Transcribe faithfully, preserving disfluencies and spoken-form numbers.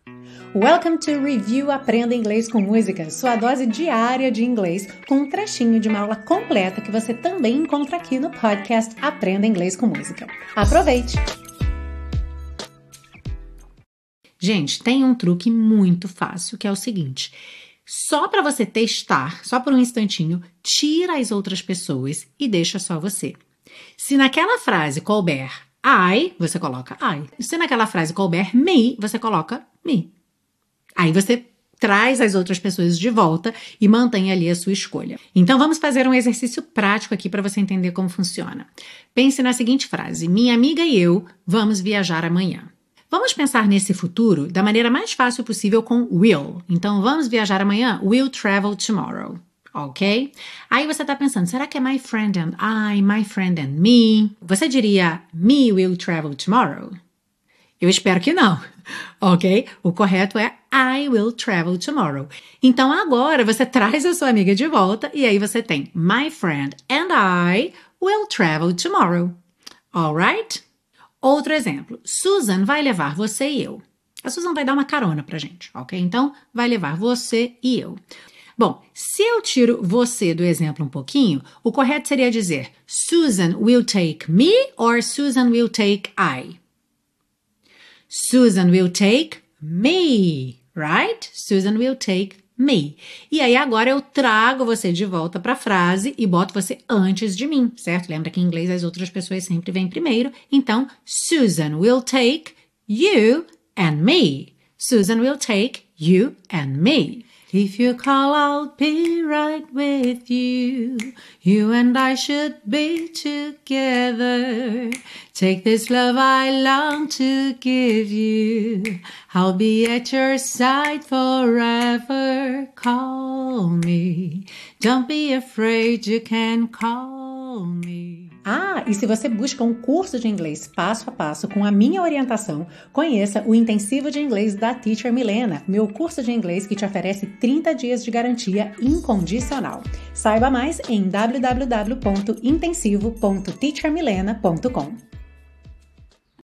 Welcome to Review Aprenda Inglês com Música, sua dose diária de inglês com um trechinho de uma aula completa que você também encontra aqui no podcast Aprenda Inglês com Música. Aproveite! Gente, tem um truque muito fácil que é o seguinte: só para você testar, só por um instantinho, tira as outras pessoas e deixa só você. Se naquela frase couber I, você coloca I. Se naquela frase couber me, você coloca me. Aí você traz as outras pessoas de volta e mantém ali a sua escolha. Então vamos fazer um exercício prático aqui para você entender como funciona. Pense na seguinte frase: minha amiga e eu vamos viajar amanhã. Vamos pensar nesse futuro da maneira mais fácil possível com will. Então vamos viajar amanhã? We'll travel tomorrow. Ok? Aí você está pensando, será que é my friend and I, my friend and me? Você diria me will travel tomorrow? Eu espero que não, ok? O correto é I will travel tomorrow. Então agora você traz a sua amiga de volta e aí você tem my friend and I will travel tomorrow. Alright? Outro exemplo, Susan vai levar você e eu. A Susan vai dar uma carona pra gente, ok? Então vai levar você e eu. Bom, se eu tiro você do exemplo um pouquinho, o correto seria dizer Susan will take me or Susan will take I. Susan will take me, right? Susan will take me. E aí agora eu trago você de volta para a frase e boto você antes de mim, certo? Lembra que em inglês as outras pessoas sempre vêm primeiro. Então, Susan will take you and me. Susan will take you and me. If you call, I'll be right with you. You and I should be together. Take this love I long to give you. I'll be at your side forever. Call me. Don't be afraid, you can call me. Ah, e se você busca um curso de inglês passo a passo com a minha orientação, conheça o Intensivo de Inglês da Teacher Milena, meu curso de inglês que te oferece trinta dias de garantia incondicional. Saiba mais em w w w ponto intensivo ponto teacher milena ponto com.